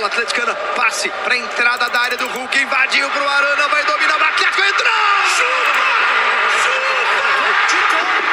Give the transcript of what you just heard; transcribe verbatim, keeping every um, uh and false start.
bola atleticana, passe para entrada da área do Hulk, invadiu pro Arana, vai dominar o Atlético, entrou! Chupa! Chupa!